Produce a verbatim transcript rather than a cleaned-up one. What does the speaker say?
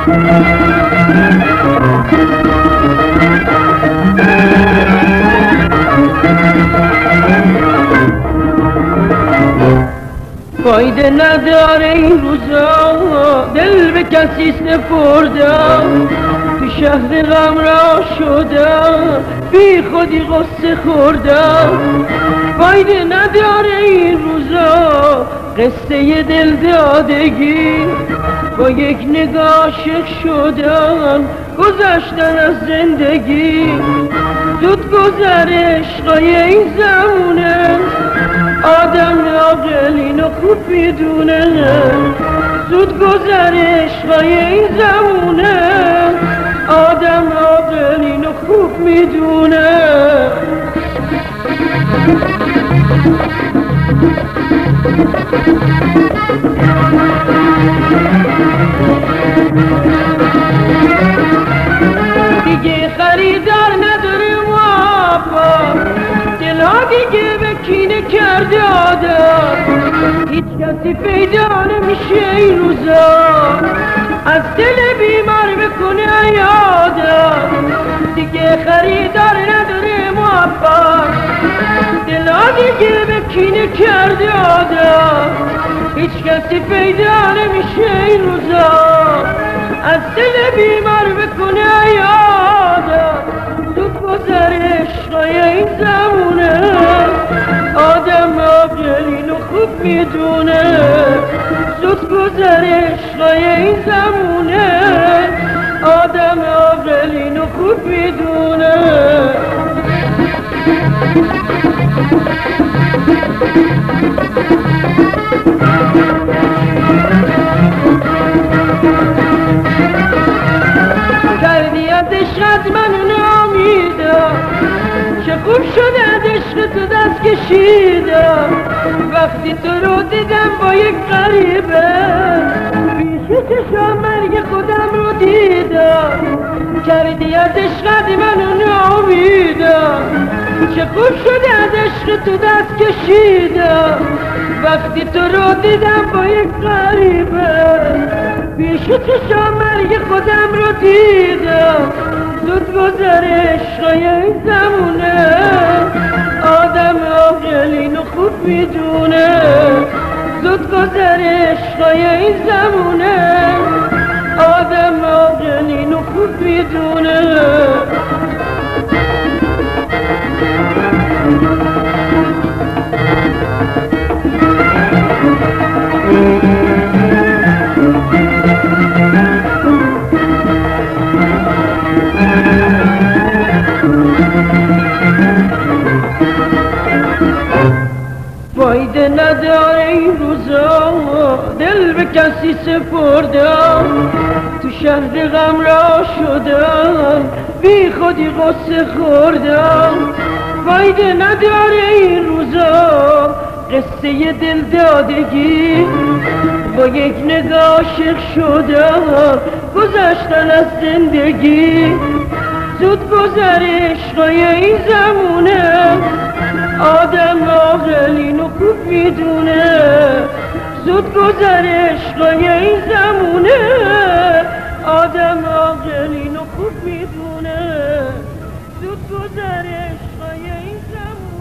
فایده نداره این روزا دل به کسی سپردم، تو شهر غم را شدم بی خودی غصه خوردم. فایده نداره این روزا قصه دل دادگی، با یک نگاه عاشق شدم گذشتن از زندگی. زود گذر عشقای این زمونه، آدم عاقل اینو خوب میدونه. زود گذر عشقای این زمونه، آدم عاقل اینو خوب میدونه. دیگه خریدار نداره موفق، دلا دیگه به کینه کرده آدم. هیچ کسی پیدا نمیشه این روزا از دل بیمار بکنه یادم. دیگه خریدار نداره موفق، دلا دیگه به کینه کرده آدم. هیچ کسی پیدا نمیشه این روزا از دل بیمار بکنه یادم. زود گذر عشقای این زمونه، آدم عاقل اینو خوب میدونه. زود گذر عشقای این زمونه، آدم عاقل اینو خوب میدونه. کردی از عشقت منو نامیدم، چه خوب شده از عشق تو دست کشیدم. وقتی تو رو دیدم با یک غریبه، پیش چشم مرگ خودم رو دیدم. کردی از عشقت منو نامیدم، چه خوب شده از عشق تو دست کشیدم. وقتی تو رو دیدم با یک غریبه، پیش چشم مرگ خودم رو دیدم. زود گذر عشقای این زمونه، آدم عاقل اینو خوب میدونه. زود گذر عشقای این زمونه، آدم عاقل اینو خوب میدونه. فایده نداره این روزا دل به کسی سپردم، تو شهر غم را شدم بی خودی غصه خوردم. فایده نداره این روزا قصه دل دادگی، با یک نگاه عاشق شدم گذشتن از زندگی. زود گذر عشقای این زمونه، آدم عاقل اینو خوب میدونه. زود گذر عشقای این زمونه، آدم عاقل اینو خوب میدونه. زود گذر عشقای این زمونه.